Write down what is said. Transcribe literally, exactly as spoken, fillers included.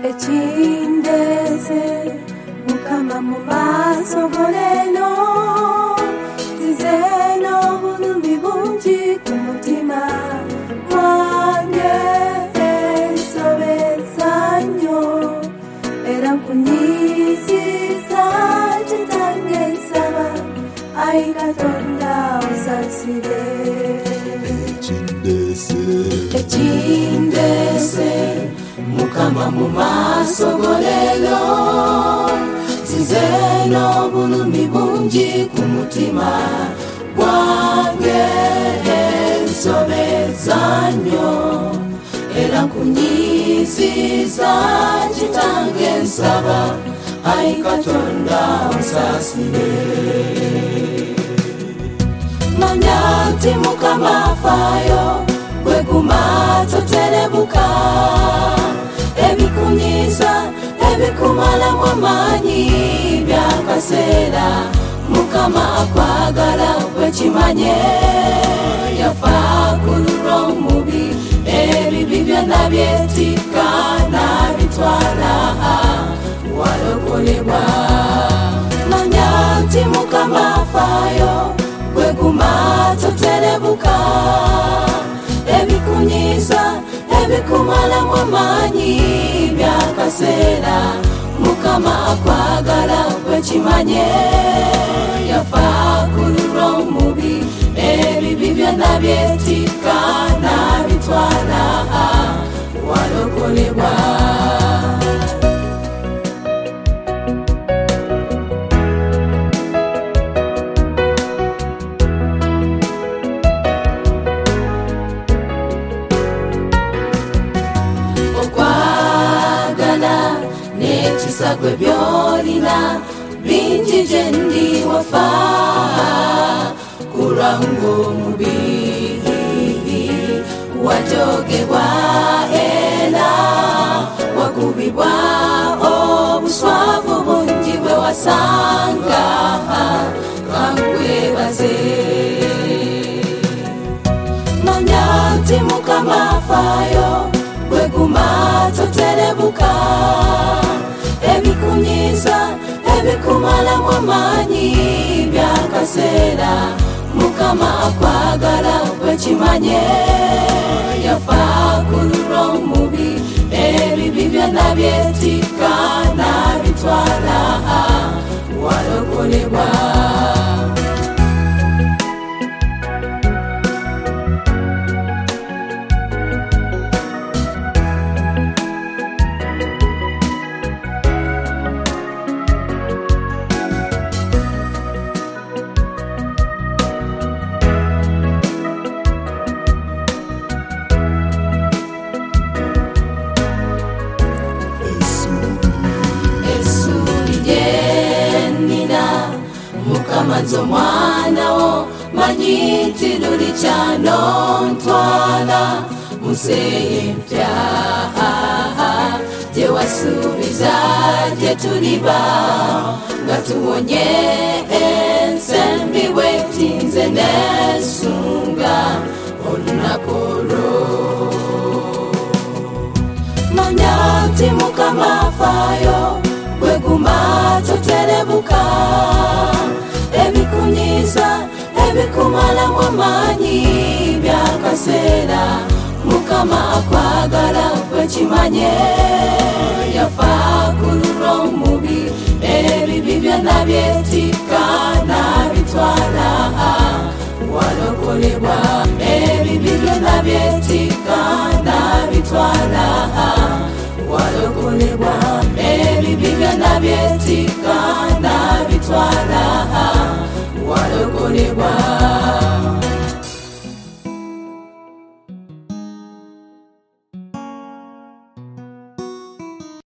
Echindese mukama mu maso golelo zizeno bulumbi bungi ku mutima gwange ensobezanyo era nkunyiziza kitange nsaba ayi Katonda osasire Echindese mukama mu maso golelo zizeno bulumbi bungi ku mutima gwange ensobezanyo era nkunyiziza kitange nsaba ayi Katonda osasire manya nti mukama afayo gweguma totelebuka ebikunyiza ebikumala mwamanyi byakaseera mukama akwagala wekimanye yafa kululwa omubi ebibi byonna byetikka nabitwala walokolebwa manya nti mukama afayo gweguma totelebuka ebikunyiza ebikumala mwamanyi byakaseera mukama akwagala wekimanye yafa kululwa omubi ebibi byonna byetikka nabitwala walokolebwa ekisagwe byolina bingi gyendi wafa kurango omubi wajogebwa era wakubibwa obuswavu bungi bwe wasanga kankwebaze manya nti mukama afayo gweguma totelebuka ebikunyiza ebikumala mwamanyi byakaseera mukama akwagala wekimanye yafa kululwa omubi ebibi byonna byetikka nabitwala walokolebwa manzo mwana wo manyiti luli chano ntwala museye mpya je wasubiza je tuliba ngatuonye ensembi wetinze nesunga olunakolo manyati mukama afayo gweguma totelebuka ebikunyiza ebikumala mwamanyi byakaseera mukama akwagala wekimanye yafa kululwa omubi ebibi byonna byetikka nabitwala